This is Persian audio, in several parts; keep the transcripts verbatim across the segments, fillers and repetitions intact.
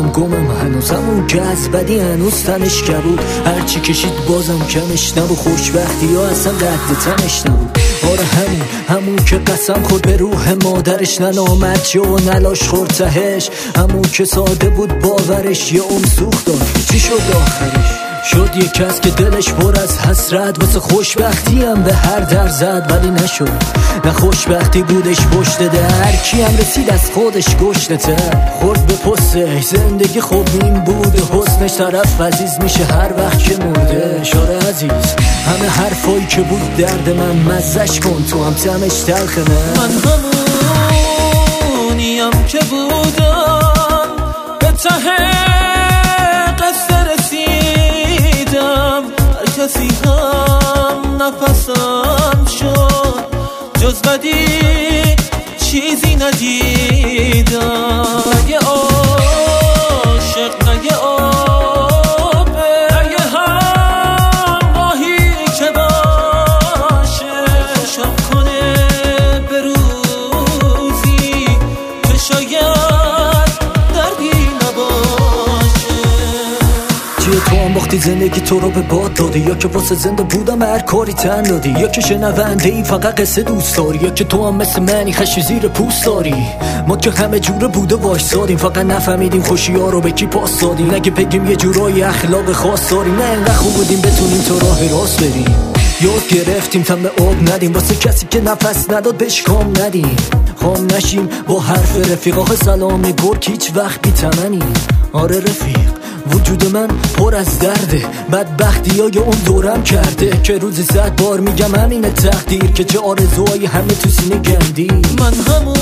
هم گمم، هنوزم اون که از بدی هنوز تنش کبود. هرچی کشید بازم کمش نبود، خوشبختی ها اصلا قد تنش نبود. آره همون همون که قسم خورد به روح مادرش، ننامد جا و نلاش خورد تهش. همون که ساده بود باورش، یه عمر سوخت داد. چی شد آخرش؟ شد یک کس که دلش پر از حسرت واسه خوشبختی هم به هر در زد، ولی نشد. نه خوشبختی بودش پشت در، کی هم رسید از خودش گشته تر. خورد به پستش زندگی خوب نیم بوده، حسنش طرف عزیز میشه هر وقت که مرده. شاره عزیز همه حرفایی که بود درد من، مزش کن تو هم تمش تلخه. من همونیم که بودم به ته قصه رسیدم، هر کسی هم نفسم شد، جز بدی چیزی ندیدم. نگه عاشق نگه آبه، نگه همراهی که باشه، شب کنه به روزی که شاید دردی نباشه. چیه تو هم باختی زندگی تو رو به باد دادی، یا که واسه زنده بودم هر کاری تن دادی، یا که شنونده ای فقط قصه دوست داری، یا که تو هم مثل منی خشی زیر پوست داری. ما که همه جوره بوده وایسادیم، فقط نفهمیدیم خوشی ها رو به کی پاس دادیم. نگه بگیم یه جورایی اخلاق خاص داریم، نه انقدر خوب بودیم بتونیم تو راه راست بریم. یاد گرفتیم تم آب ندیم، واسه کسی که نفس نداد بهش کام ندیم. خام نشیم با حرف رفیق، آخه سلام گرگ هیچ وقت بی تمنی. آره رفیق وجود من پر از درده، بدبختی های اون دورم کرده، که روزی صد بار میگم همینه تقدیر، که چه آرزوهای همه تو سینه گندی. من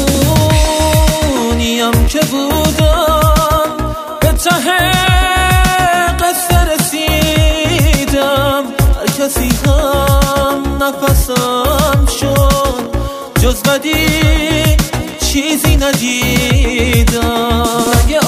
همونیم که بودم به ته قصه رسیدم، هر کسی هم نفسم شد، جز بدی چیزی ندیدم. نگه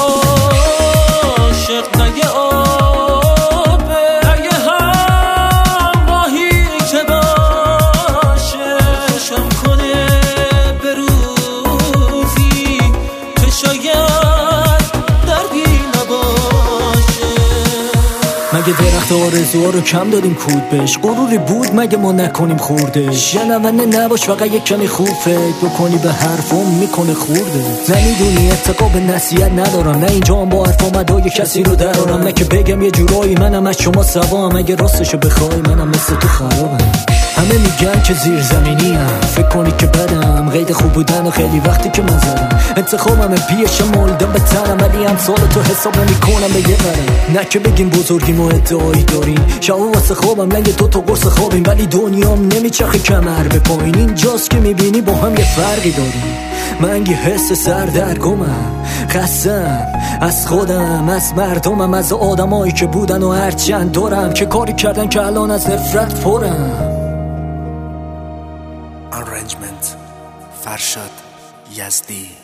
عاشق نگه آبه، نگه همراهی که باشه، شم کنه به روزی که شاید دردی نباشه. مگه درخت آرزوها رو کم دادیم کود بهش؟ غروری بود مگه ما نکنیم خوردش؟ شنونده نباش فقط یک کمی خوب فکر بکنی به حرفم میکنه خورده. نمیدونی اتقا به نصیحت ندارم، نه اینجا هم با حرف آمدای کسی رو درارم، نه که بگم یه جورایی منم از شما سوام، اگه راستشو بخوای منم مثل تو خرابم. همه میگن که زیر زمینی هم، فکر کنی که بدم قید خوب بودن و خیلی وقتی که من زدم انتخابم پیش مولدم به تنم، ولی هم سال تو حساب نمی کنم به یه برم. نه که بگیم بزرگیم و ادعایی داریم، شب واسه خوابم لنگ دو تا قرص خوابیم، ولی دنیام نمیچرخه کمر به پایین. اینجاست که میبینی با هم یه فرقی داریم. من یه حس سردرگمم، خستم از خودم، از مردمم، از آدمایی که بودن و هرچند دارم که کاری کردن که الان از نفرت پرم. Arrangement فرشاد یزدی.